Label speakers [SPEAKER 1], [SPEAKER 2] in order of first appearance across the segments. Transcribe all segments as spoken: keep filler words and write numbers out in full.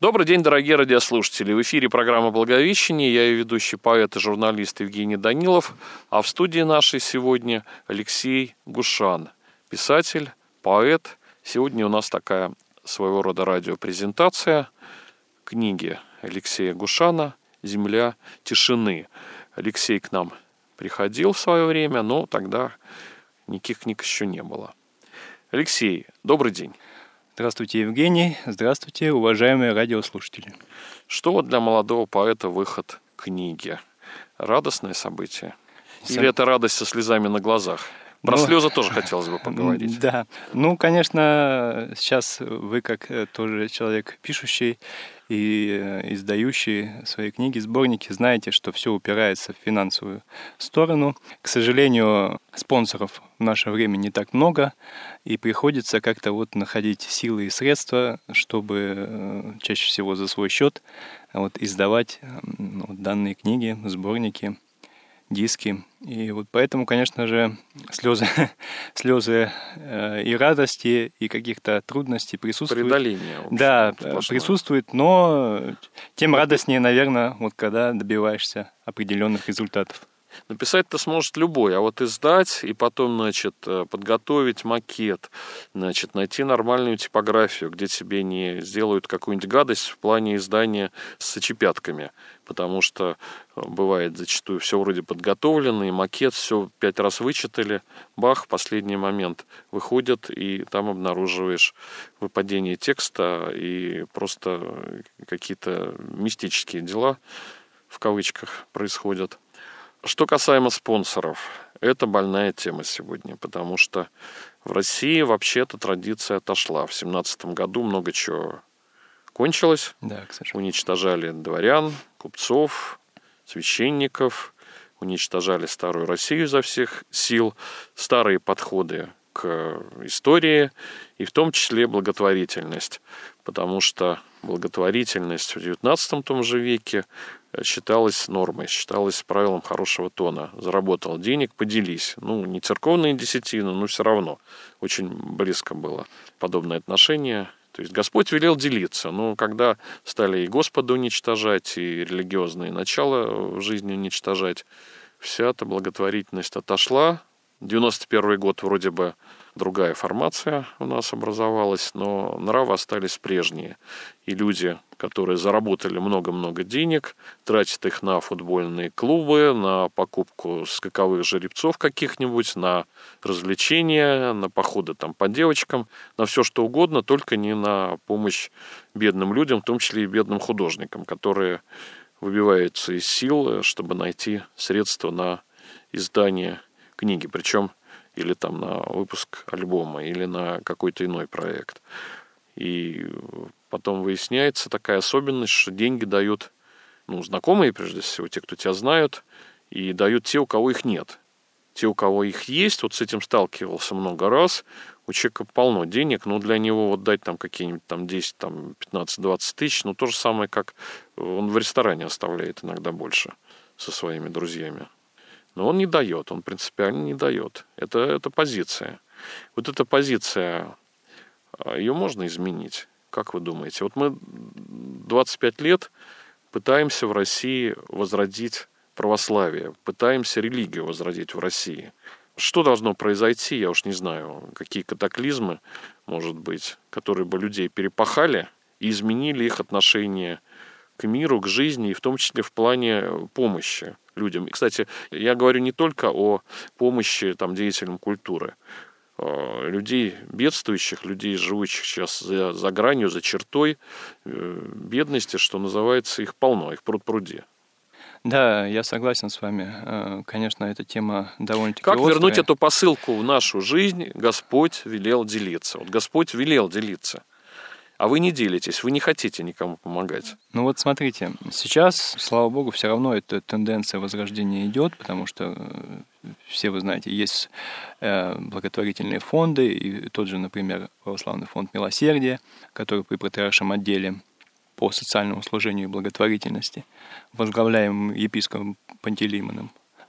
[SPEAKER 1] Добрый день, дорогие радиослушатели. В эфире программа «Благовещение». Я ее ведущий поэт и журналист Евгений Данилов. А в студии нашей сегодня Алексей Гушан, писатель, поэт. Сегодня у нас такая своего рода радиопрезентация книги Алексея Гушана «Земля тишины». Алексей к нам приходил в свое время, но тогда никаких книг еще не было. Алексей, добрый день.
[SPEAKER 2] Здравствуйте, Евгений. Здравствуйте, уважаемые радиослушатели.
[SPEAKER 1] Что вот для молодого поэта выход книги? Радостное событие? Или Сам... это радость со слезами на глазах? Про ну, слезы тоже хотелось бы поговорить.
[SPEAKER 2] Да. Ну, конечно, сейчас вы, как тоже человек пишущий и издающий свои книги, сборники, знаете, что все упирается в финансовую сторону. К сожалению, спонсоров в наше время не так много, и приходится как-то вот находить силы и средства, чтобы чаще всего за свой счет вот, издавать вот, данные книги, сборники, диски. И вот поэтому, конечно же, слезы, слезы э, и радости, и каких-то трудностей присутствуют.
[SPEAKER 1] Преодоление. Общем,
[SPEAKER 2] да,
[SPEAKER 1] сплошное.
[SPEAKER 2] Присутствует, но тем радостнее, наверное, вот когда добиваешься определенных результатов.
[SPEAKER 1] Написать-то сможет любой, а вот издать и потом, значит, подготовить макет, значит, найти нормальную типографию, где тебе не сделают какую-нибудь гадость в плане издания с очепятками, потому что бывает зачастую все вроде подготовлено, и макет, все пять раз вычитали, бах, в последний момент выходит, и там обнаруживаешь выпадение текста и просто какие-то мистические дела, в кавычках, происходят. Что касаемо спонсоров, это больная тема сегодня, потому что в России вообще-то традиция отошла. В семнадцатом году много чего кончилось.
[SPEAKER 2] Да,
[SPEAKER 1] уничтожали дворян, купцов, священников, уничтожали старую Россию изо всех сил, старые подходы к истории и в том числе благотворительность, потому что благотворительность в девятнадцатом том же веке считалась нормой, считалась правилом хорошего тона. Заработал денег, поделись. Ну, не церковные десятины, но все равно. Очень близко было подобное отношение. То есть Господь велел делиться. Но когда стали и Господа уничтожать, и религиозные начала в жизни уничтожать, вся эта благотворительность отошла. девяносто первый год вроде бы другая формация у нас образовалась, но нравы остались прежние. И люди, которые заработали много-много денег, тратят их на футбольные клубы, на покупку скаковых жеребцов каких-нибудь, на развлечения, на походы там по девочкам, на все что угодно, только не на помощь бедным людям, в том числе и бедным художникам, которые выбиваются из сил, чтобы найти средства на издание книги, причем или там на выпуск альбома, или на какой-то иной проект. И потом выясняется такая особенность, что деньги дают, ну, знакомые, прежде всего, те, кто тебя знают, и дают те, у кого их нет. Те, у кого их есть, вот с этим сталкивался много раз, у человека полно денег, но для него вот дать там какие-нибудь там десять, там пятнадцать-двадцать тысяч, ну, то же самое, как он в ресторане оставляет иногда больше со своими друзьями. Но он не дает, он принципиально не дает. Это, это позиция. Вот эта позиция, ее можно изменить? Как вы думаете? Вот мы двадцать пять лет пытаемся в России возродить православие, пытаемся религию возродить в России. Что должно произойти, я уж не знаю, какие катаклизмы, может быть, которые бы людей перепахали и изменили их отношение к миру, к жизни, и в том числе в плане помощи людям. И, кстати, я говорю не только о помощи там, деятелям культуры. Людей бедствующих, людей, живущих сейчас за, за гранью, за чертой бедности, что называется, их полно, их пруд-пруди.
[SPEAKER 2] Да, я согласен с вами. Конечно, эта тема довольно-таки
[SPEAKER 1] Как
[SPEAKER 2] острая.
[SPEAKER 1] вернуть эту посылку в нашу жизнь? Господь велел делиться. Вот Господь велел делиться. А вы не делитесь, вы не хотите никому помогать.
[SPEAKER 2] Ну вот смотрите, сейчас, слава богу, все равно эта тенденция возрождения идет, потому что все вы знаете, есть благотворительные фонды, и тот же, например, Православный фонд Милосердия, который при патриаршем отделе по социальному служению и благотворительности, возглавляемым епископом Пантелеймоном.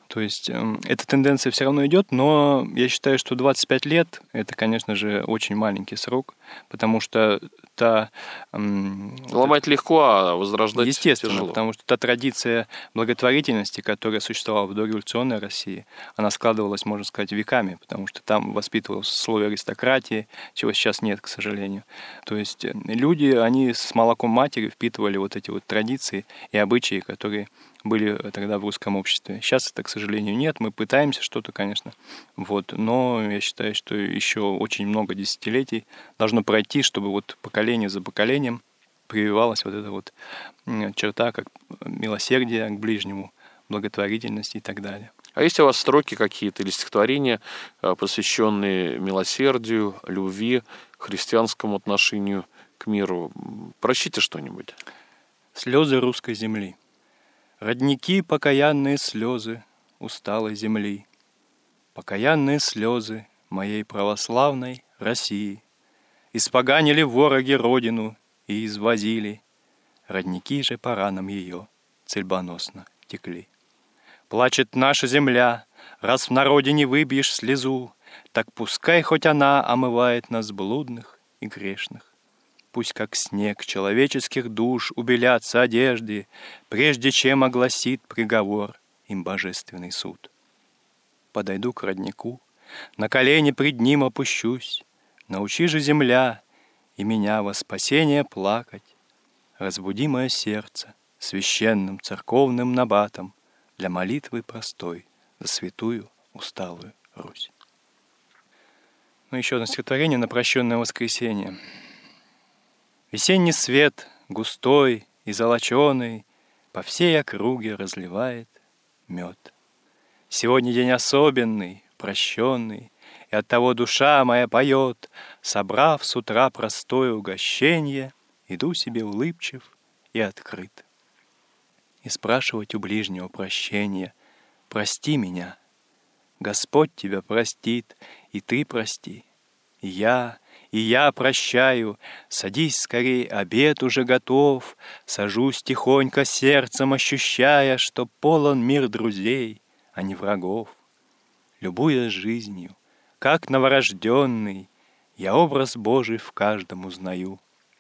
[SPEAKER 2] То есть э, эта тенденция все равно идет, но я считаю, что двадцать пять лет — это, конечно же, очень маленький срок, потому что та... эм, вот
[SPEAKER 1] Ломать легко, а возрождать
[SPEAKER 2] естественно,
[SPEAKER 1] тяжело.
[SPEAKER 2] потому что та традиция благотворительности, которая существовала в дореволюционной России, она складывалась, можно сказать, веками, потому что там воспитывалось слой аристократии, чего сейчас нет, к сожалению. То есть э, люди, они с молоком матери впитывали вот эти вот традиции и обычаи, которые были тогда в русском обществе. Сейчас это, к сожалению, нет. Мы пытаемся что-то, конечно. Вот. Но я считаю, что еще очень много десятилетий должно пройти, чтобы вот поколение за поколением прививалась вот эта вот черта, как милосердие к ближнему, благотворительность и так далее.
[SPEAKER 1] А есть у вас строки какие-то или стихотворения, посвященные милосердию, любви, христианскому отношению к миру? Прочтите что-нибудь.
[SPEAKER 2] Слезы русской земли. Родники, покаянные слезы усталой земли, покаянные слезы моей православной России. Испоганили вороги родину и извозили, родники же по ранам ее цельбоносно текли. Плачет наша земля, раз в народе не выбьешь слезу, так пускай хоть она омывает нас блудных и грешных. Пусть как снег человеческих душ убелятся одежды, прежде чем огласит приговор им божественный суд. Подойду к роднику, на колени пред ним опущусь, научи же, земля, и меня во спасение плакать. Разбуди мое сердце священным церковным набатом для молитвы простой за святую усталую Русь. Ну, еще одно стихотворение на прощенное воскресенье. Весенний свет, густой и золоченый, по всей округе разливает мед. Сегодня день особенный, прощенный, и оттого душа моя поет, собрав с утра простое угощенье, иду себе улыбчив и открыт. И спрашивать у ближнего прощения: прости меня, Господь тебя простит, и ты прости, и я, и я прощаю, садись скорей, обед уже готов, сажусь тихонько сердцем, ощущая, что полон мир друзей, а не врагов. Любуясь жизнью, как новорожденный, я образ Божий в каждом узнаю.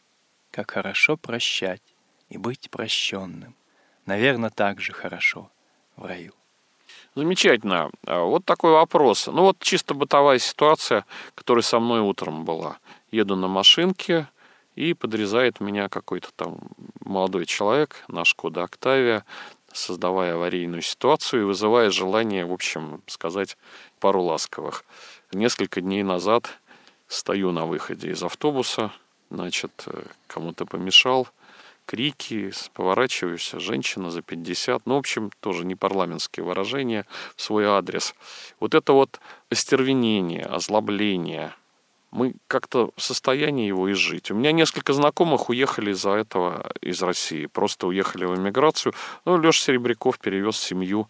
[SPEAKER 2] Как хорошо прощать и быть прощенным, наверное, так же хорошо в раю.
[SPEAKER 1] Замечательно. Вот такой вопрос. Ну вот чисто бытовая ситуация, которая со мной утром была. Еду на машинке, и подрезает меня какой-то там молодой человек на Шкода Октавия, создавая аварийную ситуацию и вызывая желание, в общем, сказать пару ласковых. Несколько дней назад стою на выходе из автобуса, значит, кому-то помешал, крики, поворачиваюсь, женщина за пятьдесят, ну, в общем, тоже не парламентские выражения в свой адрес. Вот это вот остервенение, озлобление, мы как-то в состоянии его изжить. У меня несколько знакомых уехали из-за этого из России, просто уехали в эмиграцию. Ну, Леша Серебряков перевез семью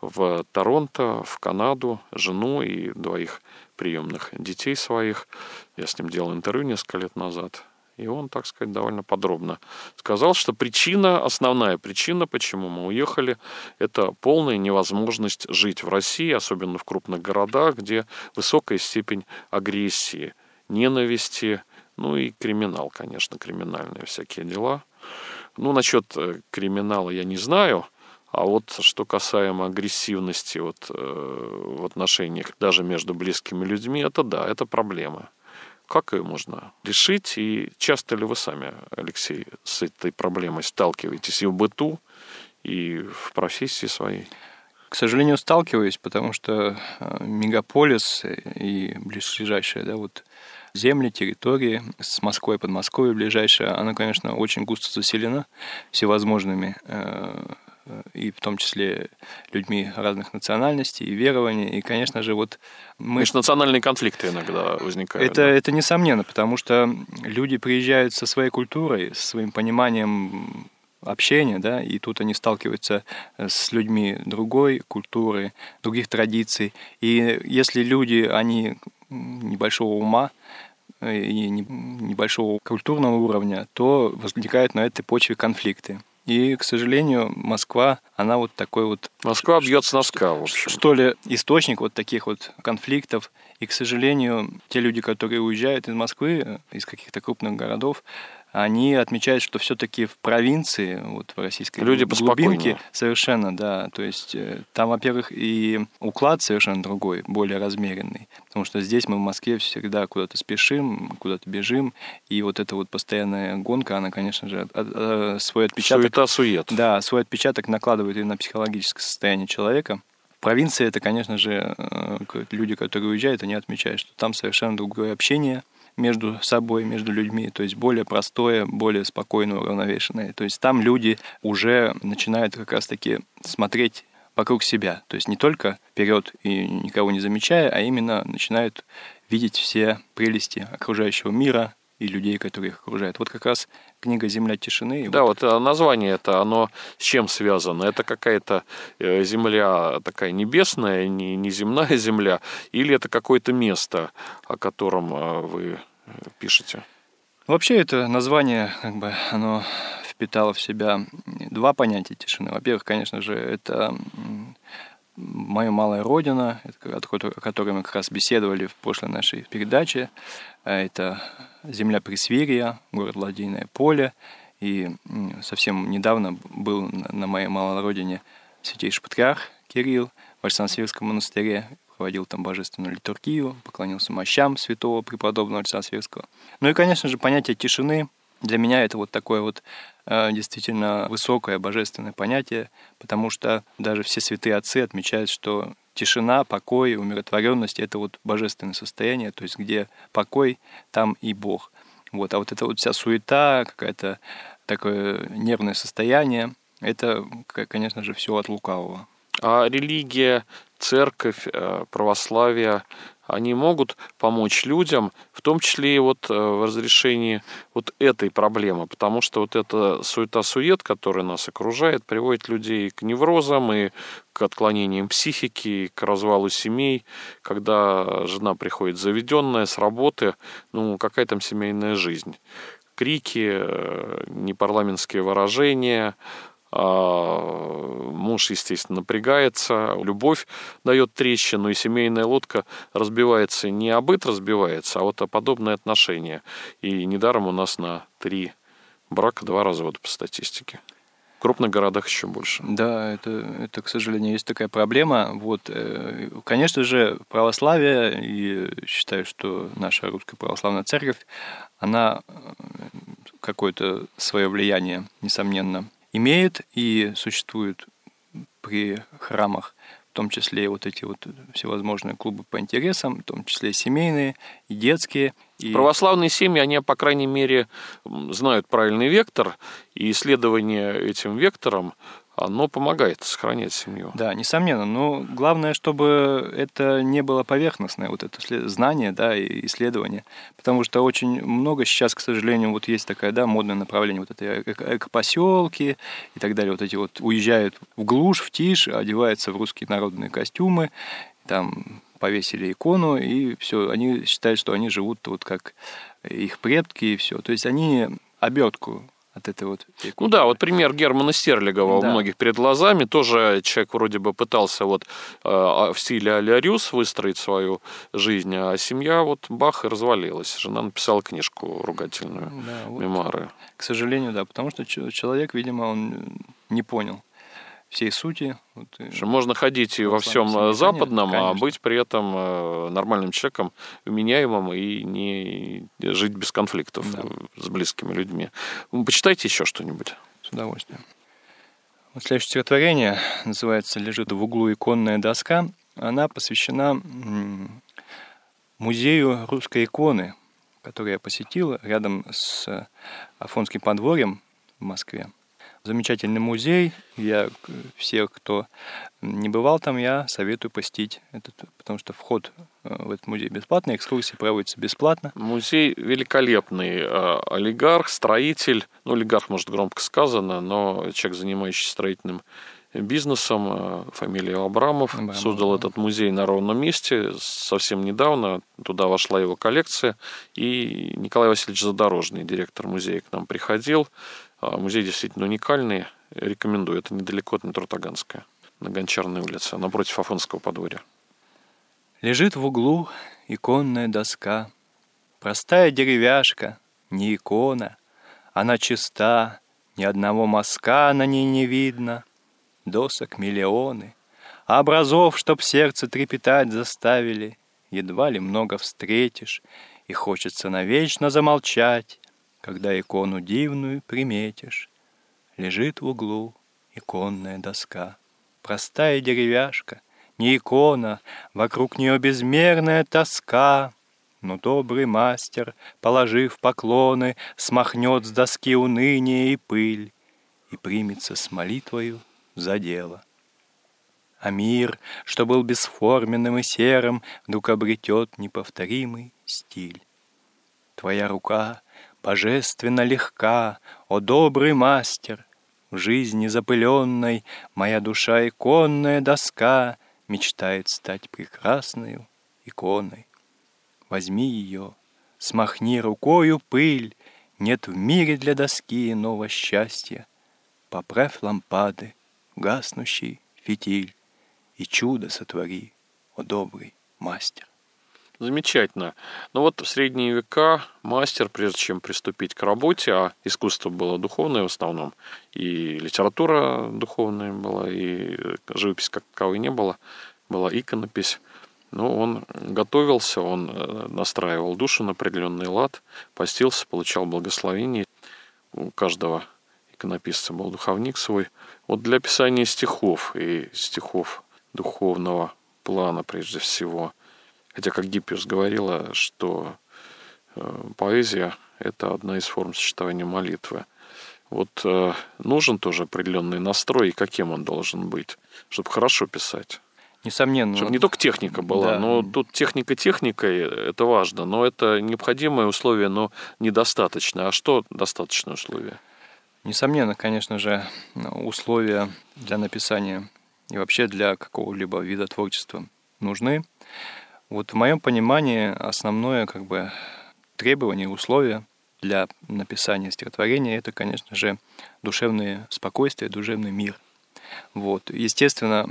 [SPEAKER 1] в Торонто, в Канаду, жену и двоих приемных детей своих. Я с ним делал интервью несколько лет назад. И он, так сказать, довольно подробно сказал, что причина, основная причина, почему мы уехали, это полная невозможность жить в России, особенно в крупных городах, где высокая степень агрессии, ненависти, ну и криминал, конечно, криминальные всякие дела. Ну, насчет криминала я не знаю, а вот что касаемо агрессивности вот, э, в отношениях даже между близкими людьми, это да, это проблема. Как ее можно решить? И часто ли вы сами, Алексей, с этой проблемой сталкиваетесь и в быту, и в профессии своей?
[SPEAKER 2] К сожалению, сталкиваюсь, потому что мегаполис и ближайшие, да, вот земли, территории с Москвой, Подмосковье ближайшая, она, конечно, очень густо заселена всевозможными, и в том числе людьми разных национальностей и верований. И, конечно же, вот мы...
[SPEAKER 1] Межнациональные конфликты иногда возникают.
[SPEAKER 2] Это,
[SPEAKER 1] да?
[SPEAKER 2] это несомненно, потому что люди приезжают со своей культурой, со своим пониманием общения, да, и тут они сталкиваются с людьми другой культуры, других традиций. И если люди, они небольшого ума и небольшого культурного уровня, то возникают на этой почве конфликты. И, к сожалению, Москва, она вот такой вот...
[SPEAKER 1] Москва бьет с носка, в общем.
[SPEAKER 2] Что ли, источник вот таких вот конфликтов. И, к сожалению, те люди, которые уезжают из Москвы, из каких-то крупных городов, они отмечают, что все-таки в провинции, вот в российской
[SPEAKER 1] люди
[SPEAKER 2] глубинке, совершенно, да, то есть там, во-первых, и уклад совершенно другой, более размеренный, потому что здесь мы в Москве всегда куда-то спешим, куда-то бежим, и вот эта вот постоянная гонка, она, конечно же, свой отпечаток...
[SPEAKER 1] Суета-сует.
[SPEAKER 2] Да, свой отпечаток накладывает и на психологическое состояние человека. В провинции это, конечно же, люди, которые уезжают, они отмечают, что там совершенно другое общение между собой, между людьми, то есть более простое, более спокойное, уравновешенное. То есть там люди уже начинают как раз-таки смотреть вокруг себя, то есть не только вперед и никого не замечая, а именно начинают видеть все прелести окружающего мира и людей, которые их окружают. Вот как раз книга «Земля тишины».
[SPEAKER 1] Да,
[SPEAKER 2] вот,
[SPEAKER 1] вот название это, оно с чем связано? Это какая-то земля такая небесная, не, не земная земля, или это какое-то место, о котором вы пишете?
[SPEAKER 2] Вообще это название, как бы, оно впитало в себя два понятия тишины. Во-первых, конечно же, это моя малая родина, о которой мы как раз беседовали в прошлой нашей передаче. Это земля Пресвирья, город Ладейное поле. И совсем недавно был на моей малой родине святейший патриарх Кирилл в Александро-Северском монастыре. Проводил там божественную литургию, поклонился мощам святого преподобного Александра Северского. Ну и, конечно же, понятие тишины для меня это вот такое вот э, действительно высокое божественное понятие, потому что даже все святые отцы отмечают, что тишина, покой, умиротворенность – это вот божественное состояние, то есть где покой, там и Бог. Вот. А вот эта вот вся суета, какое-то такое нервное состояние, это, конечно же, все от лукавого.
[SPEAKER 1] А религия, церковь, православие, они могут помочь людям, в том числе и вот в разрешении вот этой проблемы, потому что вот эта суета-сует, которая нас окружает, приводит людей к неврозам и к отклонениям психики, и к развалу семей, когда жена приходит заведенная с работы, ну какая там семейная жизнь? Крики, непарламентские выражения, муж, естественно, напрягается, любовь дает трещину, и семейная лодка разбивается, не а быт разбивается, а вот а подобные отношения. И недаром у нас на три брака два развода по статистике. В крупных городах еще больше.
[SPEAKER 2] Да, это, это, к сожалению, есть такая проблема. Вот, конечно же, православие, и считаю, что наша Русская Православная Церковь, она какое-то свое влияние, несомненно, имеет и существует при храмах, в том числе и вот эти вот всевозможные клубы по интересам, в том числе и семейные, и детские. И...
[SPEAKER 1] Православные семьи, они, по крайней мере, знают правильный вектор, и исследование этим вектором, оно помогает сохранять семью.
[SPEAKER 2] Да, несомненно, но главное, чтобы это не было поверхностное, вот это знание, да, и исследование, потому что очень много сейчас, к сожалению, вот есть такое, да, модное направление, вот это экопоселки и так далее, вот эти вот уезжают в глушь, в тишь, одеваются в русские народные костюмы, там повесили икону, и все, они считают, что они живут вот как их предки, и все, то есть они обертку от этой вот...
[SPEAKER 1] Ну да, вот пример Германа Стерлигова да. у многих перед глазами. Тоже человек вроде бы пытался вот э, в стиле а-ля Рюс выстроить свою жизнь, а семья вот бах и развалилась. Жена написала книжку ругательную, да, вот, мемуары.
[SPEAKER 2] К сожалению, да, потому что человек, видимо, он не понял всей сути. Вот,
[SPEAKER 1] можно ходить и во всем семье, западном, конечно. А быть при этом нормальным человеком, вменяемым и не жить без конфликтов да. с близкими людьми. Почитайте еще что-нибудь.
[SPEAKER 2] С удовольствием. Вот следующее стихотворение называется «Лежит в углу иконная доска». Она посвящена музею русской иконы, который я посетил рядом с Афонским подворьем в Москве. Замечательный музей. Я всех, кто не бывал там, я советую посетить этот, потому что вход в этот музей бесплатный, экскурсии проводятся бесплатно.
[SPEAKER 1] Музей великолепный. Олигарх, строитель, ну, олигарх, может, громко сказано, но человек, занимающийся строительным бизнесом, фамилия Абрамов, Абрамов создал да. этот музей на ровном месте. Совсем недавно туда вошла его коллекция, и Николай Васильевич Задорожный, директор музея, к нам приходил. Музей действительно уникальный, рекомендую. Это недалеко от метро Таганская, на Гончарной улице, напротив Афонского подворья.
[SPEAKER 2] Лежит в углу иконная доска, простая деревяшка, не икона, она чиста, ни одного мазка на ней не видно, досок миллионы, а образов, чтоб сердце трепетать заставили, едва ли много встретишь, и хочется навечно замолчать, когда икону дивную приметишь. Лежит в углу иконная доска, простая деревяшка, не икона, вокруг нее безмерная тоска. Но добрый мастер, положив поклоны, смахнет с доски уныние и пыль и примется с молитвою за дело. А мир, что был бесформенным и серым, вдруг обретет неповторимый стиль. Твоя рука божественно легка, о добрый мастер! В жизни запыленной моя душа иконная доска мечтает стать прекрасною иконой. Возьми ее, смахни рукою пыль, нет в мире для доски иного счастья. Поправь лампады, гаснущий фитиль, и чудо сотвори, о добрый мастер.
[SPEAKER 1] Замечательно. Но вот в средние века мастер, прежде чем приступить к работе, а искусство было духовное в основном, и литература духовная была, и живопись как таковой не было, была иконопись. Но он готовился, он настраивал душу на определенный лад, постился, получал благословение. У каждого иконописца был духовник свой. Вот для писания стихов и стихов духовного плана прежде всего. Хотя, как Гиппиус говорила, что э, поэзия – это одна из форм сочетания молитвы. Вот э, нужен тоже определенный настрой, и каким он должен быть, чтобы хорошо писать.
[SPEAKER 2] Несомненно.
[SPEAKER 1] Чтобы не только техника была,
[SPEAKER 2] да.
[SPEAKER 1] но тут техника техникой, это важно, но это необходимое условие, но недостаточно. А что достаточное условие?
[SPEAKER 2] Несомненно, конечно же, условия для написания и вообще для какого-либо вида творчества нужны. Вот в моем понимании основное как бы требование, условие для написания стихотворения – это, конечно же, душевное спокойствие, душевный мир. Вот. Естественно,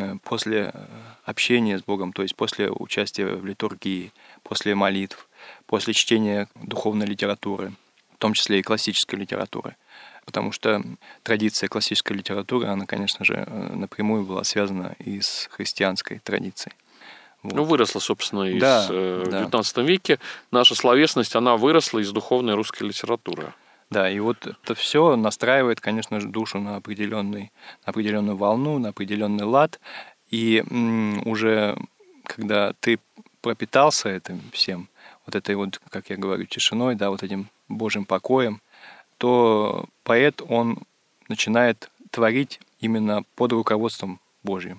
[SPEAKER 2] после общения с Богом, то есть после участия в литургии, после молитв, после чтения духовной литературы, в том числе и классической литературы, потому что традиция классической литературы, она, конечно же, напрямую была связана и с христианской традицией.
[SPEAKER 1] Вот. Ну, выросла, собственно, из
[SPEAKER 2] да,
[SPEAKER 1] в
[SPEAKER 2] да.
[SPEAKER 1] девятнадцатом веке. Наша словесность, она выросла из духовной русской литературы.
[SPEAKER 2] Да, и вот это все настраивает, конечно же, душу на, определенный, на определенную волну, на определенный лад. И м, уже когда ты пропитался этим всем, вот этой вот, как я говорю, тишиной, да, вот этим Божьим покоем, то поэт, он начинает творить именно под руководством Божьим.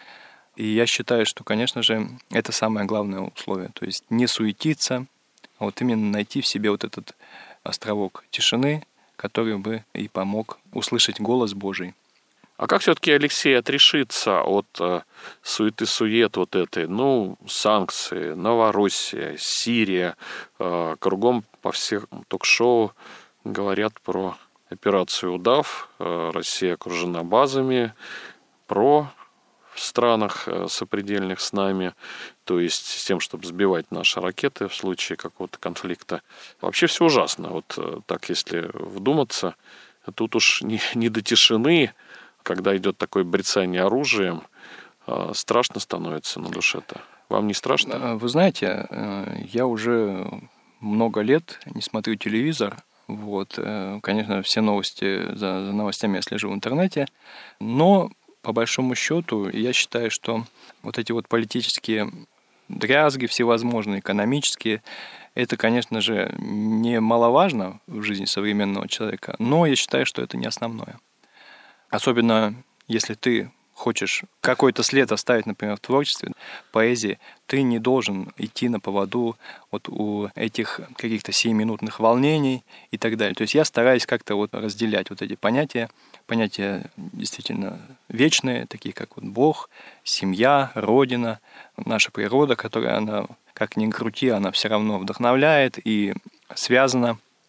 [SPEAKER 2] И я считаю, что, конечно же, это самое главное условие. То есть не суетиться, а вот именно найти в себе вот этот островок тишины, который бы и помог услышать голос Божий.
[SPEAKER 1] А как все-таки, Алексей, отрешиться от э, суеты-сует вот этой, ну, санкции, Новороссия, Сирия, э, кругом по всех ток-шоу говорят про операцию «Удав», э, Россия окружена базами, про в странах сопредельных с нами, то есть с тем, чтобы сбивать наши ракеты в случае какого-то конфликта. Вообще все ужасно. Вот так, если вдуматься, тут уж не, не до тишины, когда идет такое брецание оружием, страшно становится на душе-то. Вам не страшно?
[SPEAKER 2] Вы знаете, я уже много лет не смотрю телевизор. Вот, конечно, все новости, за, за новостями я слежу в интернете, но по большому счету, я считаю, что вот эти вот политические дрязги всевозможные, экономические, это, конечно же, немаловажно в жизни современного человека, но я считаю, что это не основное. Особенно, если ты хочешь какой-то след оставить, например, в творчестве, поэзии, ты не должен идти на поводу вот у этих каких-то сиюминутных волнений и так далее. То есть я стараюсь как-то вот разделять вот эти понятия, понятия действительно вечные, такие как вот Бог, семья, Родина, наша природа, которая, она, как ни крути, она все равно вдохновляет и связана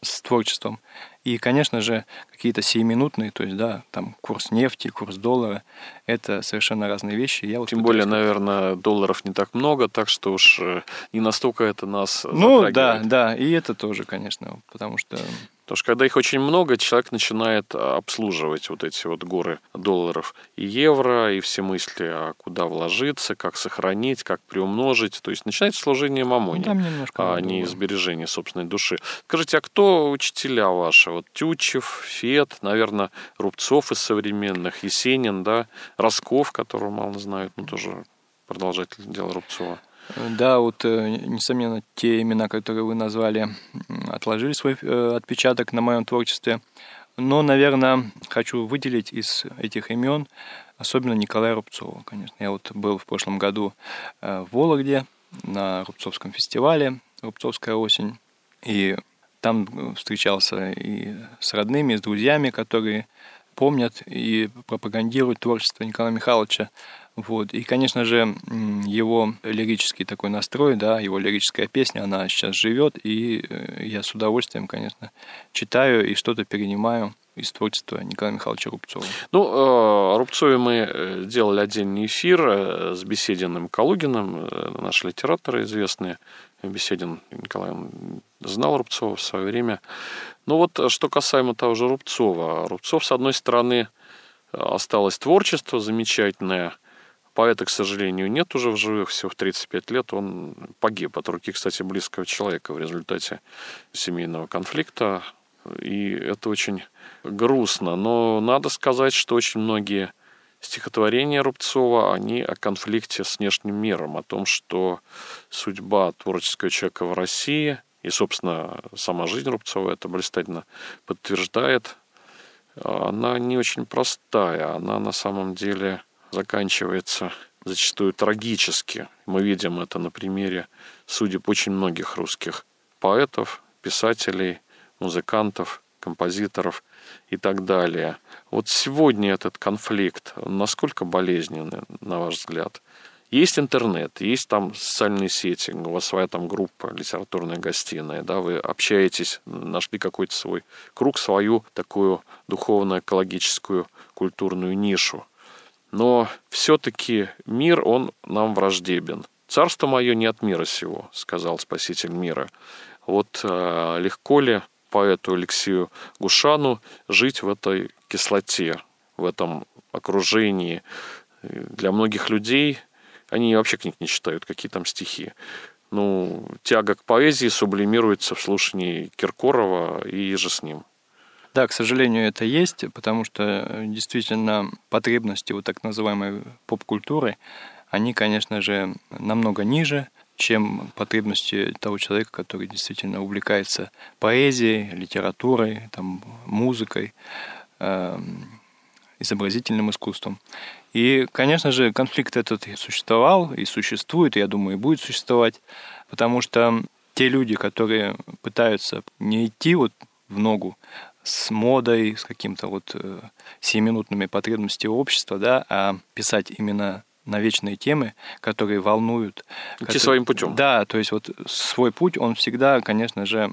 [SPEAKER 2] с творчеством. И, конечно же, какие-то сиюминутные, то есть, да, там курс нефти, курс доллара, это совершенно разные вещи. Я вот
[SPEAKER 1] Тем более,
[SPEAKER 2] пытаюсь...
[SPEAKER 1] наверное, долларов не так много, так что уж не настолько это нас
[SPEAKER 2] Ну,
[SPEAKER 1] затрагивает.
[SPEAKER 2] да, да, и это тоже, конечно, потому что...
[SPEAKER 1] Потому что когда их очень много, человек начинает обслуживать вот эти вот горы долларов и евро, и все мысли, а куда вложиться, как сохранить, как приумножить. То есть начинается служение мамоне,
[SPEAKER 2] Там немножко
[SPEAKER 1] а не
[SPEAKER 2] другое.
[SPEAKER 1] сбережение собственной души. Скажите, а кто учителя ваши? Вот Тютчев, Фет, наверное, Рубцов из современных, Есенин, да, Росков, которого мало знают, ну тоже продолжатель дела Рубцова.
[SPEAKER 2] Да, вот, несомненно, те имена, которые вы назвали, отложили свой отпечаток на моем творчестве. Но, наверное, хочу выделить из этих имен особенно Николая Рубцова, конечно. Я вот был в прошлом году в Вологде на Рубцовском фестивале «Рубцовская осень». И там встречался и с родными, и с друзьями, которые помнят и пропагандируют творчество Николая Михайловича. Вот. И, конечно же, его лирический такой настрой, да, его лирическая песня, она сейчас живет, и я с удовольствием, конечно, читаю и что-то перенимаю из творчества Николая Михайловича Рубцова.
[SPEAKER 1] Ну, о Рубцове мы делали отдельный эфир с Бесединым Калугиным, наши литераторы известные. Беседин Николай знал Рубцова в свое время. Ну вот, что касаемо того же Рубцова. Рубцов, с одной стороны, осталось творчество замечательное. Поэта, к сожалению, нет уже в живых, всего в тридцать пять лет. Он погиб от руки, кстати, близкого человека в результате семейного конфликта. И это очень грустно. Но надо сказать, что очень многие стихотворения Рубцова, они о конфликте с внешним миром, о том, что судьба творческого человека в России, и, собственно, сама жизнь Рубцова это блистательно подтверждает, она не очень простая. Она на самом деле заканчивается зачастую трагически. Мы видим это на примере судеб очень многих русских поэтов, писателей, музыкантов, композиторов и так далее. Вот сегодня этот конфликт, насколько болезненный, на ваш взгляд? Есть интернет, есть там социальные сети, у вас своя там группа, литературная гостиная, да, вы общаетесь, нашли какой-то свой круг, свою такую духовно-экологическую культурную нишу. Но все-таки мир, он нам враждебен. «Царство мое не от мира сего», сказал Спаситель мира. Вот э, легко ли поэту Алексею Гушану жить в этой кислоте, в этом окружении? Для многих людей, они вообще книг не читают, какие там стихи. Ну, тяга к поэзии сублимируется в слушании Киркорова и же с ним.
[SPEAKER 2] Да, к сожалению, это есть, потому что действительно потребности вот так называемой поп-культуры, они, конечно же, намного ниже, чем потребности того человека, который действительно увлекается поэзией, литературой, там, музыкой, э, изобразительным искусством. И, конечно же, конфликт этот существовал и существует, и, я думаю, и будет существовать, потому что те люди, которые пытаются не идти вот в ногу с модой, с каким-то вот э, сиюминутными потребностями общества, да, а писать именно на вечные темы, которые волнуют.
[SPEAKER 1] Идти
[SPEAKER 2] которые...
[SPEAKER 1] своим путем.
[SPEAKER 2] Да, то есть вот свой путь, он всегда, конечно же,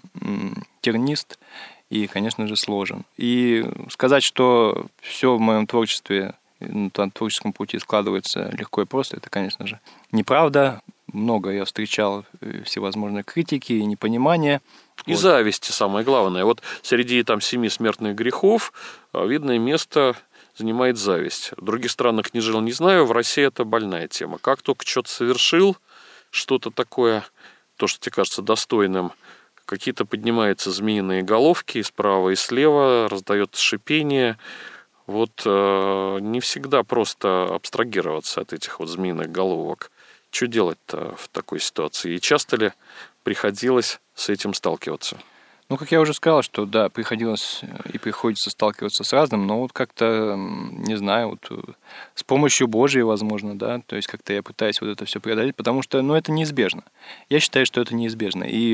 [SPEAKER 2] тернист и, конечно же, сложен. И сказать, что все в моем творчестве, на творческом пути складывается легко и просто, это, конечно же, неправда. Много я встречал всевозможной критики и непонимания.
[SPEAKER 1] И
[SPEAKER 2] вот.
[SPEAKER 1] зависти, самое главное. Вот среди там семи смертных грехов видное место занимает зависть. В других странах не жил, не знаю. В России это больная тема. Как только что-то совершил, что-то такое, то, что тебе кажется достойным, какие-то поднимаются змеиные головки и справа, и слева, раздается шипение. Вот э, не всегда просто абстрагироваться от этих вот змеиных головок. Что делать-то в такой ситуации? И часто ли приходилось с этим сталкиваться?
[SPEAKER 2] Ну, как я уже сказал, что да, приходилось и приходится сталкиваться с разным, но вот как-то, не знаю, вот с помощью Божией, возможно, да, то есть как-то я пытаюсь вот это все преодолеть, потому что, ну, это неизбежно. Я считаю, что это неизбежно. И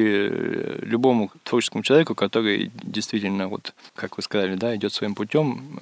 [SPEAKER 2] любому творческому человеку, который действительно, вот, как вы сказали, да, идет своим путем,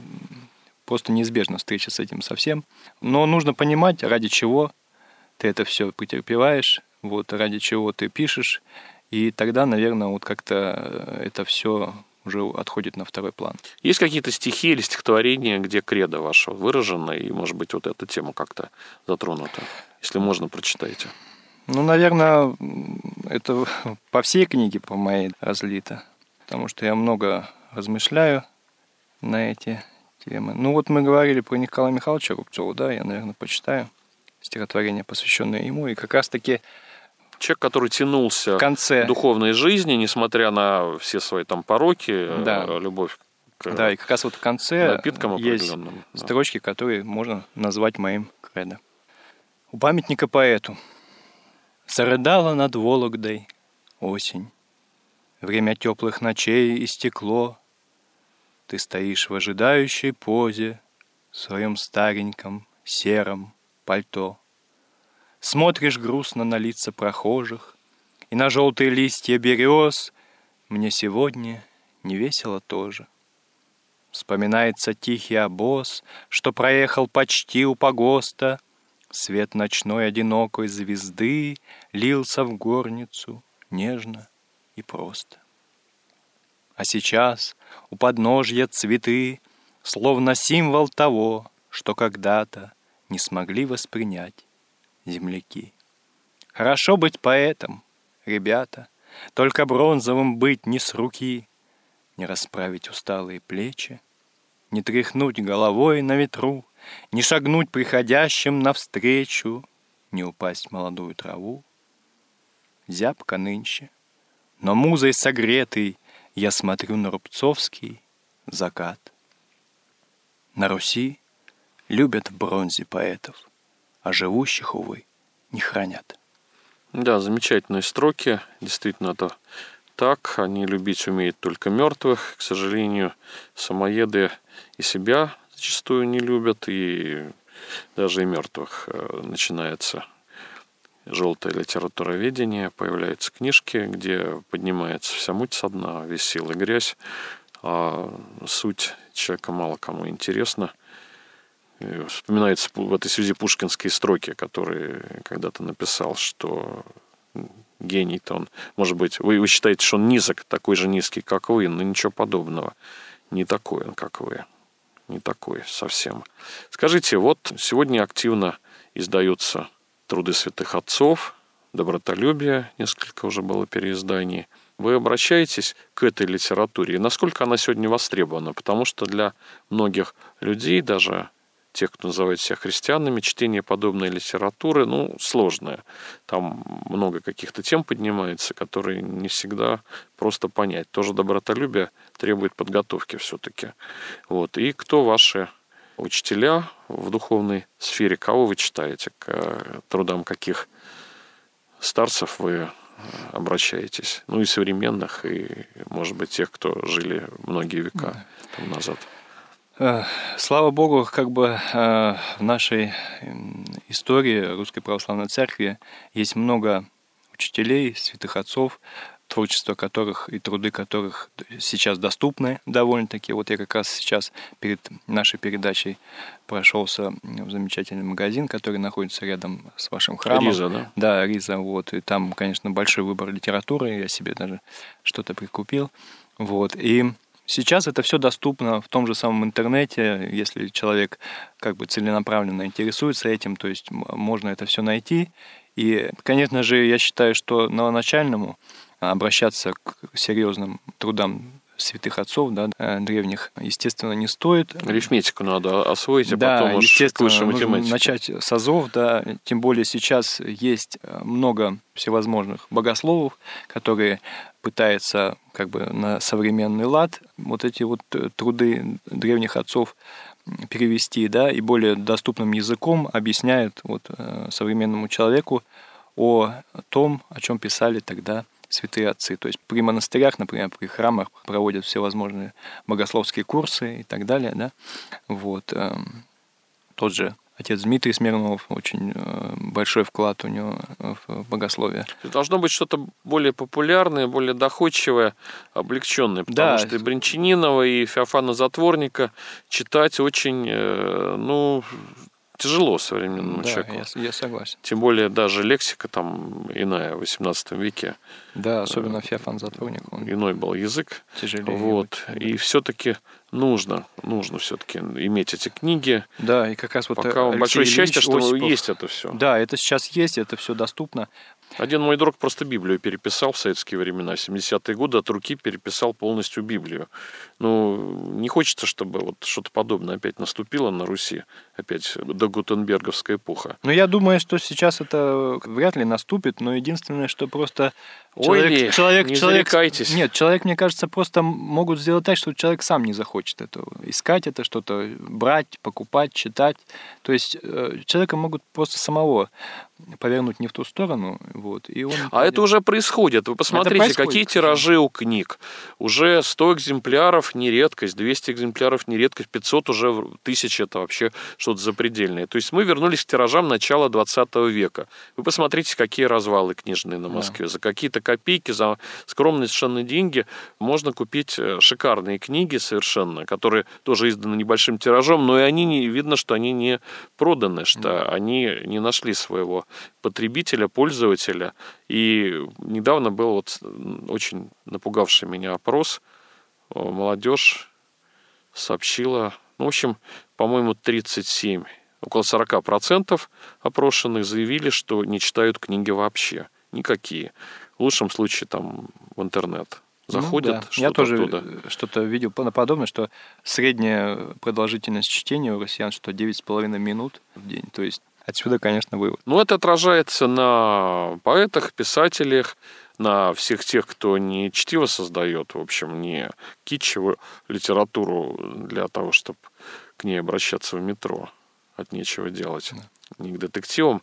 [SPEAKER 2] просто неизбежна встреча с этим совсем. Но нужно понимать, ради чего ты это все претерпеваешь, вот, ради чего ты пишешь, И тогда, наверное, вот как-то это все уже отходит на второй план.
[SPEAKER 1] Есть какие-то стихи или стихотворения, где кредо ваше выражено, и, может быть, вот эта тема как-то затронута? Если можно, прочитайте.
[SPEAKER 2] Ну, наверное, это по всей книге, по моей, разлито. Потому что я много размышляю на эти темы. Ну, вот мы говорили про Николая Михайловича Рубцова, да, я, наверное, почитаю стихотворение, посвященное ему, и как раз-таки
[SPEAKER 1] человек, который тянулся в конце в духовной жизни, несмотря на все свои там пороки, да. любовь к
[SPEAKER 2] да, и как раз вот в конце
[SPEAKER 1] напиткам
[SPEAKER 2] есть
[SPEAKER 1] определенным.
[SPEAKER 2] Строчки, которые можно назвать моим кредо. У памятника поэту. Зарыдала над Вологдой осень. Время теплых ночей истекло. Ты стоишь в ожидающей позе в своем стареньком сером пальто. Смотришь грустно на лица прохожих и на желтые листья берез. Мне сегодня не весело тоже. Вспоминается тихий обоз, что проехал почти у погоста. Свет ночной одинокой звезды лился в горницу нежно и просто. А сейчас у подножья цветы, словно символ того, что когда-то не смогли воспринять земляки. Хорошо быть поэтом, ребята, только бронзовым быть не с руки, не расправить усталые плечи, не тряхнуть головой на ветру, не шагнуть приходящим навстречу, не упасть в молодую траву. Зябко нынче, но музой согретый я смотрю на рубцовский закат. На Руси любят в бронзе поэтов, а живущих, увы, не хранят.
[SPEAKER 1] Да, замечательные строки. Действительно, это так. Они любить умеют только мертвых. К сожалению, самоеды и себя зачастую не любят, и даже и мертвых. Начинается желтое литературоведение, появляются книжки, где поднимается вся муть со дна, весь сил и грязь, а суть человека мало кому интересна. И вспоминаются в этой связи пушкинские строки, которые когда-то написал, что гений-то он, может быть, вы, вы считаете, что он низок, такой же низкий, как вы, но ничего подобного. Не такой он, как вы. Не такой совсем. Скажите, вот сегодня активно издаются труды святых отцов, добротолюбие, несколько уже было переизданий. Вы обращаетесь к этой литературе, и насколько она сегодня востребована? Потому что для многих людей, даже тех, кто называет себя христианами, чтение подобной литературы, ну, сложное. Там много каких-то тем поднимается, которые не всегда просто понять. Тоже добротолюбие требует подготовки все-таки. Вот. И кто ваши учителя в духовной сфере? Кого вы читаете? К трудам каких старцев вы обращаетесь? Ну, и современных, и, может быть, тех, кто жили многие века тому назад.
[SPEAKER 2] Слава Богу, как бы в нашей истории Русской Православной Церкви есть много учителей, святых отцов, творчество которых и труды которых сейчас доступны довольно-таки. Вот я как раз сейчас перед нашей передачей прошелся в замечательный магазин, который находится рядом с вашим храмом.
[SPEAKER 1] Риза, да?
[SPEAKER 2] Да, Риза, вот. И там, конечно, большой выбор литературы, я себе даже что-то прикупил. Вот. И сейчас это все доступно в том же самом интернете, если человек как бы целенаправленно интересуется этим, то есть можно это все найти. И, конечно же, я считаю, что новоначальному обращаться к серьезным трудам святых отцов, да, древних, естественно, не стоит.
[SPEAKER 1] Арифметику надо освоить, а
[SPEAKER 2] да,
[SPEAKER 1] потом уж к высшей математике.
[SPEAKER 2] Начать с азов, да, тем более сейчас есть много всевозможных богословов, которые пытаются как бы на современный лад вот эти вот труды древних отцов перевести, да, и более доступным языком объясняют вот современному человеку о том, о чем писали тогда святые отцы. То есть при монастырях, например, при храмах проводят всевозможные богословские курсы и так далее, да. Вот. Тот же отец Дмитрий Смирнов, очень большой вклад у него в богословие.
[SPEAKER 1] Должно быть что-то более популярное, более доходчивое, облегченное, потому да. что и Брянчанинова, и Феофана Затворника читать очень, ну, тяжело современному
[SPEAKER 2] Да,
[SPEAKER 1] человеку.
[SPEAKER 2] я, я согласен.
[SPEAKER 1] Тем более даже лексика там иная в восемнадцатом веке.
[SPEAKER 2] Да, особенно Феофан Затворник. Он
[SPEAKER 1] иной был язык.
[SPEAKER 2] тяжелее.
[SPEAKER 1] Вот.
[SPEAKER 2] Быть,
[SPEAKER 1] и все-таки нужно, нужно все-таки иметь эти книги.
[SPEAKER 2] Да, и как раз вот
[SPEAKER 1] Пока
[SPEAKER 2] Алексей
[SPEAKER 1] большое
[SPEAKER 2] Ильич
[SPEAKER 1] счастье, что
[SPEAKER 2] Осипов,
[SPEAKER 1] есть это все.
[SPEAKER 2] Да, это сейчас есть, это все доступно.
[SPEAKER 1] Один мой друг просто Библию переписал в советские времена, в семидесятые годы от руки переписал полностью Библию. Ну, не хочется, чтобы вот что-то подобное опять наступило на Руси, опять до Гутенберговская эпоха.
[SPEAKER 2] Но я думаю, что сейчас это вряд ли наступит, но единственное, что просто человек,
[SPEAKER 1] Ой, ли,
[SPEAKER 2] человек,
[SPEAKER 1] не
[SPEAKER 2] человек,
[SPEAKER 1] зарекайтесь.
[SPEAKER 2] Нет, человек, мне кажется, просто могут сделать так, что человек сам не захочет этого искать, это что-то брать, покупать, читать. То есть человека могут просто самого повернуть не в ту сторону, вот, и он...
[SPEAKER 1] А
[SPEAKER 2] пойдет.
[SPEAKER 1] это уже происходит. Вы посмотрите,
[SPEAKER 2] происходит,
[SPEAKER 1] какие тиражи у книг. Уже сто экземпляров не редкость, двести экземпляров не редкость, пятьсот уже тысяч это вообще что-то запредельное. То есть мы вернулись к тиражам начала двадцатого века. Вы посмотрите, какие развалы книжные на Москве. Да. За какие-то копейки, за скромные совершенно деньги можно купить шикарные книги совершенно, которые тоже изданы небольшим тиражом, но и они не, видно, что они не проданы, что да. они не нашли своего потребителя, пользователя. И недавно был вот очень напугавший меня опрос. Молодежь сообщила, ну, в общем, по-моему, тридцать семь, около сорок процентов опрошенных заявили, что не читают книги вообще. Никакие. В лучшем случае там в интернет заходят. Ну, да.
[SPEAKER 2] Я тоже оттуда. Что-то видел подобное, что средняя продолжительность чтения у россиян, что девять с половиной минут в день. То есть отсюда, конечно, вывод.
[SPEAKER 1] Ну, это отражается на поэтах, писателях, на всех тех, кто не чтиво создает, в общем, не китчевую литературу для того, чтобы к ней обращаться в метро. От нечего делать. Да. Не к детективам.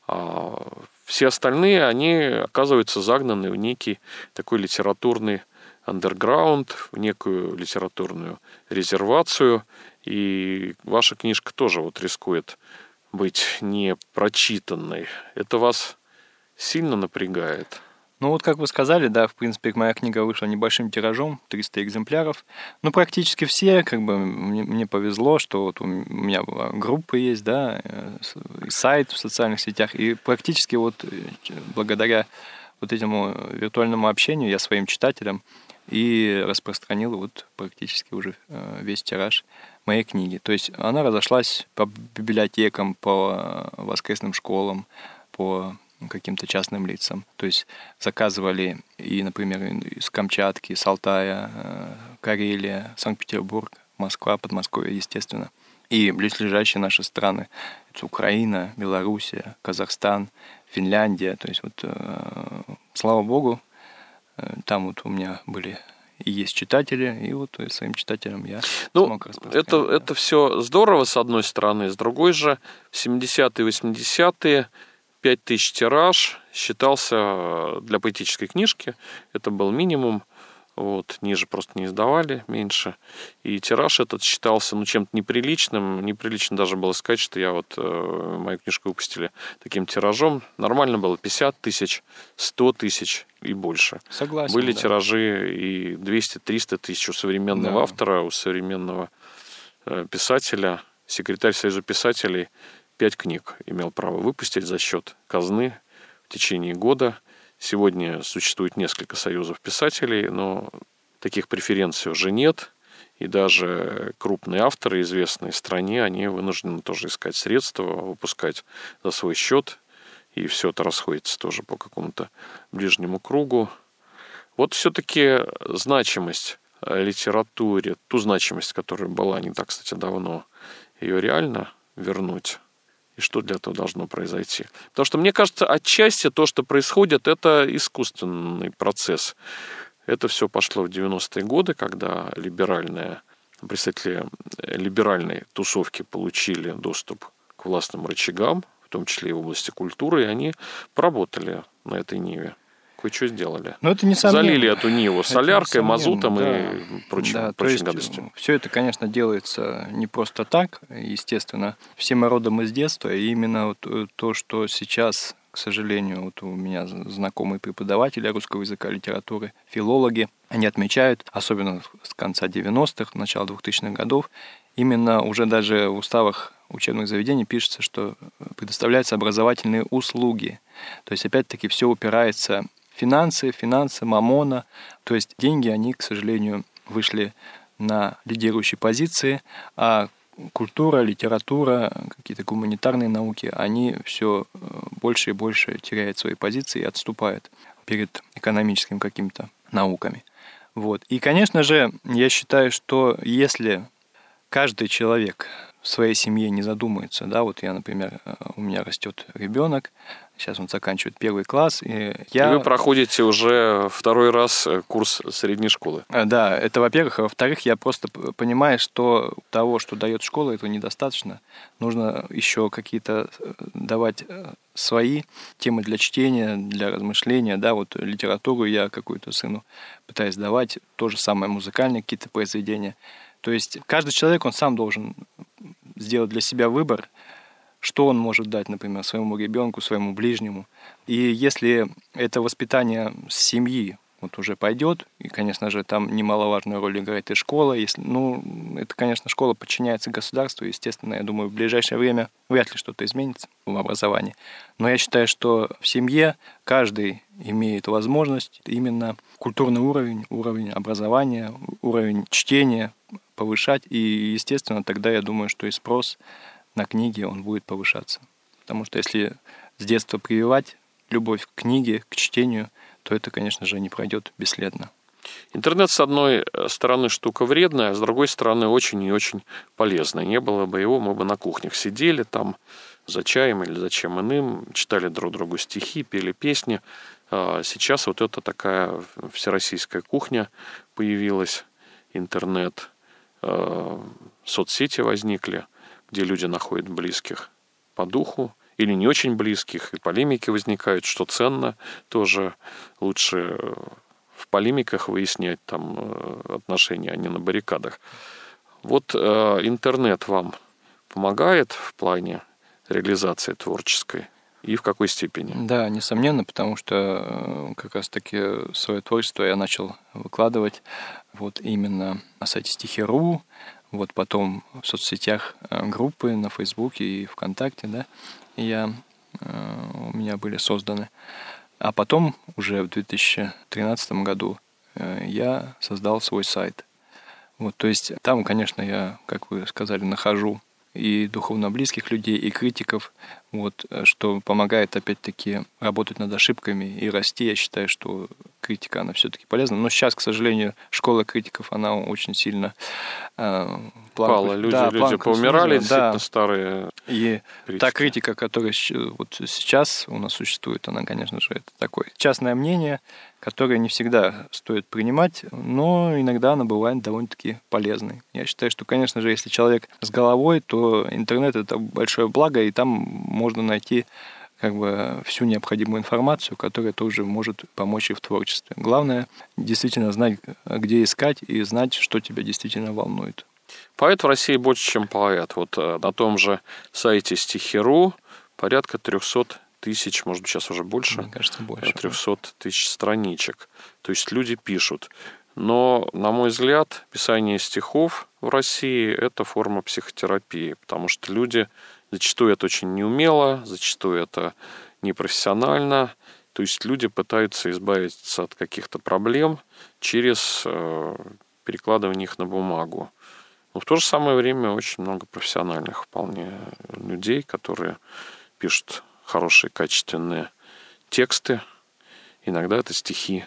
[SPEAKER 1] А все остальные, они оказываются загнаны в некий такой литературный андерграунд, в некую литературную резервацию. И ваша книжка тоже вот рискует быть не прочитанной. Это вас сильно напрягает?
[SPEAKER 2] Ну вот, как вы сказали, да, в принципе, моя книга вышла небольшим тиражом, триста экземпляров. Ну, практически все, как бы, мне, мне повезло, что вот у меня группа есть, да, сайт в социальных сетях, и практически вот благодаря вот этому виртуальному общению я своим читателям и распространил вот практически уже весь тираж моей книги. То есть она разошлась по библиотекам, по воскресным школам, по каким-то частным лицам. То есть заказывали и, например, из Камчатки, с Алтая, Карелия, Санкт-Петербург, Москва, Подмосковье, естественно. И близлежащие наши страны. Это Украина, Белоруссия, Казахстан, Финляндия. То есть вот, слава богу, там вот у меня были и есть читатели, и вот своим читателям я
[SPEAKER 1] ну,
[SPEAKER 2] смог распространять.
[SPEAKER 1] Это, да. это все здорово, с одной стороны. С другой же, в семидесятые, восьмидесятые пять тысяч тираж считался для поэтической книжки. Это был минимум. Вот, ниже просто не издавали, меньше. И тираж этот считался ну, чем-то неприличным. Неприлично даже было сказать, что я вот э, мою книжку выпустили таким тиражом. Нормально было пятьдесят тысяч, сто тысяч и больше.
[SPEAKER 2] Согласен.
[SPEAKER 1] Были
[SPEAKER 2] да.
[SPEAKER 1] тиражи и двести-триста тысяч у современного да. автора, у современного э, писателя. Секретарь Союза писателей пять книг имел право выпустить за счет казны в течение года. Сегодня существует несколько союзов писателей, но таких преференций уже нет. И даже крупные авторы, известные в стране, они вынуждены тоже искать средства, выпускать за свой счет. И все это расходится тоже по какому-то ближнему кругу. Вот все-таки значимость литературе, ту значимость, которая была не так, кстати, давно, ее реально вернуть? И что для этого должно произойти? Потому что, мне кажется, отчасти то, что происходит, это искусственный процесс. Это все пошло в девяностые годы, когда либеральные, представители либеральной тусовки получили доступ к властным рычагам, в том числе и в области культуры, и они поработали на этой ниве. Кое-что сделали.
[SPEAKER 2] Но это несомненно.
[SPEAKER 1] Залили эту ниву соляркой, мазутом
[SPEAKER 2] да.
[SPEAKER 1] и прочим,
[SPEAKER 2] да,
[SPEAKER 1] прочим гадостью.
[SPEAKER 2] Все это, конечно, делается не просто так, естественно. Все мы родом из детства, и именно вот то, что сейчас, к сожалению, вот у меня знакомые преподаватели русского языка, литературы, филологи, они отмечают, особенно с конца девяностых, начала двухтысячных годов, именно уже даже в уставах учебных заведений пишется, что предоставляются образовательные услуги. То есть, опять-таки, все упирается в финансы, финансы, мамона. То есть, деньги, они, к сожалению, вышли на лидирующие позиции, а культура, литература, какие-то гуманитарные науки, они все больше и больше теряют свои позиции и отступают перед экономическими какими-то науками. Вот. И, конечно же, я считаю, что если каждый человек в своей семье не задумается, да, вот я, например, у меня растет ребенок, сейчас он заканчивает первый класс, и я...
[SPEAKER 1] И вы проходите уже второй раз курс средней школы.
[SPEAKER 2] Да, это во-первых. А во-вторых, я просто понимаю, что того, что дает школа, этого недостаточно. Нужно еще какие-то давать свои темы для чтения, для размышления, да, вот литературу я какую-то сыну пытаюсь давать, то же самое музыкальные какие-то произведения. То есть каждый человек, он сам должен сделать для себя выбор, что он может дать, например, своему ребенку, своему ближнему. И если это воспитание с семьи вот уже пойдет, и, конечно же, там немаловажную роль играет и школа. Если, ну, это, конечно, школа подчиняется государству, естественно, я думаю, в ближайшее время вряд ли что-то изменится в образовании. Но я считаю, что в семье каждый имеет возможность именно культурный уровень, уровень образования, уровень чтения повышать, и, естественно, тогда я думаю, что и спрос на книги он будет повышаться. Потому что если с детства прививать любовь к книге, к чтению, то это, конечно же, не пройдет бесследно.
[SPEAKER 1] Интернет, с одной стороны, штука вредная, а с другой стороны, очень и очень полезная. Не было бы его, мы бы на кухнях сидели там за чаем или за чем иным, читали друг другу стихи, пели песни. Сейчас вот это такая всероссийская кухня появилась, интернет, соцсети возникли, где люди находят близких по духу или не очень близких, и полемики возникают, что ценно, тоже лучше в полемиках выяснять там отношения, а не на баррикадах. Вот э, интернет вам помогает в плане реализации творческой? И в какой степени?
[SPEAKER 2] Да, несомненно, потому что как раз-таки свое творчество я начал выкладывать вот именно на сайте стихи точка ру, вот потом в соцсетях группы на Фейсбуке и ВКонтакте, да, я, у меня были созданы. А потом, уже в две тысячи тринадцатом году, я создал свой сайт. Вот, то есть там, конечно, я, как вы сказали, нахожу и духовно близких людей, и критиков, вот, что помогает, опять-таки, работать над ошибками и расти. Я считаю, что критика, она все-таки полезна. Но сейчас, к сожалению, школа критиков, она очень сильно э,
[SPEAKER 1] пала. Люди, да, люди поумирали, действительно, да. Старые
[SPEAKER 2] И
[SPEAKER 1] критики.
[SPEAKER 2] Та критика, которая вот сейчас у нас существует, она, конечно же, это такое частное мнение, которое не всегда стоит принимать, но иногда она бывает довольно-таки полезной. Я считаю, что, конечно же, если человек с головой, то интернет — это большое благо, и там можно найти как бы всю необходимую информацию, которая тоже может помочь и в творчестве. Главное действительно знать, где искать, и знать, что тебя действительно волнует.
[SPEAKER 1] Поэт в России больше, чем поэт. Вот на том же сайте стихи точка ру порядка триста тысяч, может быть, сейчас уже больше,
[SPEAKER 2] Мне кажется, больше,
[SPEAKER 1] триста тысяч страничек. То есть люди пишут. Но, на мой взгляд, писание стихов в России – это форма психотерапии, потому что люди зачастую это очень неумело, зачастую это непрофессионально. То есть люди пытаются избавиться от каких-то проблем через э, перекладывание их на бумагу. Но в то же самое время очень много профессиональных вполне людей, которые пишут хорошие, качественные тексты. Иногда это стихи.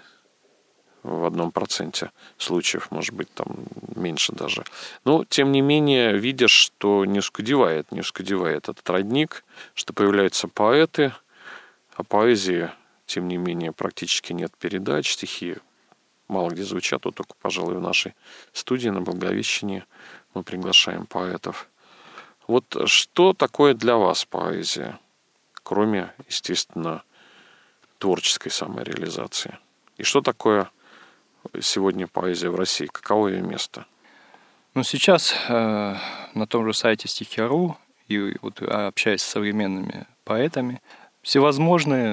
[SPEAKER 1] В одном проценте случаев, может быть, там меньше даже. Но, тем не менее, видишь, что не ускудевает, не ускудевает этот родник, что появляются поэты, а поэзии, тем не менее, практически нет передач, стихи мало где звучат, вот только, пожалуй, в нашей студии на Благовещении мы приглашаем поэтов. Вот что такое для вас поэзия, кроме, естественно, творческой самореализации? И что такое сегодня поэзия в России? Каково ее место?
[SPEAKER 2] Ну, сейчас э, на том же сайте стихи точка ру и вот общаясь с современными поэтами, всевозможные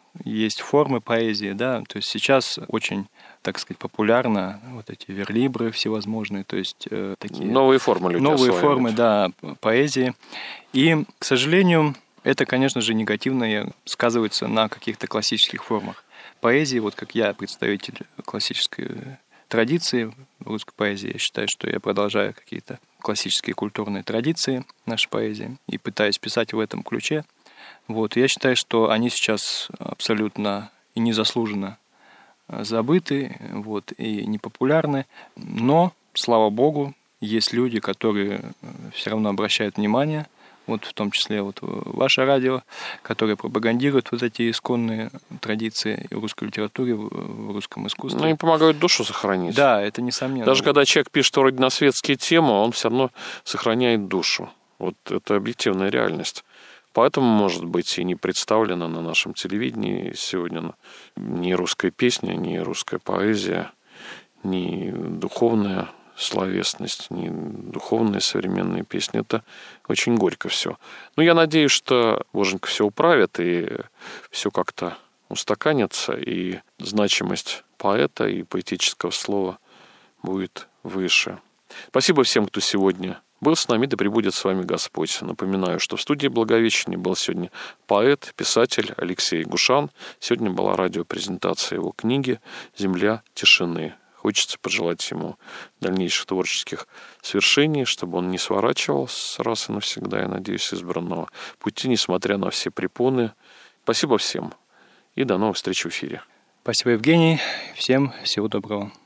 [SPEAKER 2] есть формы поэзии, да, то есть сейчас очень, так сказать, популярно вот эти верлибры всевозможные, то есть э, такие...
[SPEAKER 1] Новые формы люди
[SPEAKER 2] Новые
[SPEAKER 1] осваивают.
[SPEAKER 2] формы, да, поэзии. И, к сожалению, это, конечно же, негативно сказывается на каких-то классических формах поэзии. Вот как я представитель классической традиции русской поэзии, я считаю, что я продолжаю какие-то классические культурные традиции нашей поэзии и пытаюсь писать в этом ключе. Вот. Я считаю, что они сейчас абсолютно и незаслуженно забыты, вот, и непопулярны. Но, слава богу, есть люди, которые все равно обращают внимание, вот в том числе вот ваше радио, которые пропагандируют вот эти исконные традиции в русской литературе, в русском искусстве.
[SPEAKER 1] Ну, и помогают душу сохранить.
[SPEAKER 2] Да, это несомненно.
[SPEAKER 1] Даже когда человек пишет вроде на светские темы, он все равно сохраняет душу. Вот это объективная реальность. Поэтому, может быть, и не представлена на нашем телевидении сегодня ни русская песня, ни русская поэзия, ни духовная словесность, ни духовные современные песни. Это очень горько все. Но я надеюсь, что Боженька все управит, и все как-то устаканится, и значимость поэта и поэтического слова будет выше. Спасибо всем, кто сегодня был с нами, да пребудет с вами Господь. Напоминаю, что в студии Благовещения был сегодня поэт, писатель Алексей Гушан. Сегодня была радиопрезентация его книги «Земля тишины». Хочется пожелать ему дальнейших творческих свершений, чтобы он не сворачивал раз и навсегда, я надеюсь, избранного пути, несмотря на все препоны. Спасибо всем и до новых встреч в эфире.
[SPEAKER 2] Спасибо, Евгений. Всем всего доброго.